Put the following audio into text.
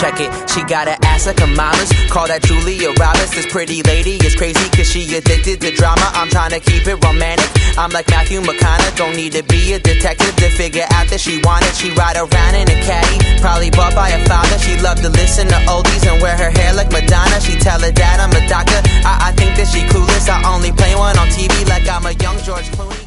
check it. She got an ass like a mama's. Call that Julia Roberts. This pretty lady is crazy cause she addicted to drama. I'm trying to keep it romantic. I'm like Matthew McConaughey. Don't need to be a detective to figure out that she wanted. She ride around in a caddy, probably bought by her father. She loved to listen to oldies and wear her hair like Madonna. She tell her dad I'm a doctor. I think that she clueless. I only play one on TV like I'm a young George Clooney.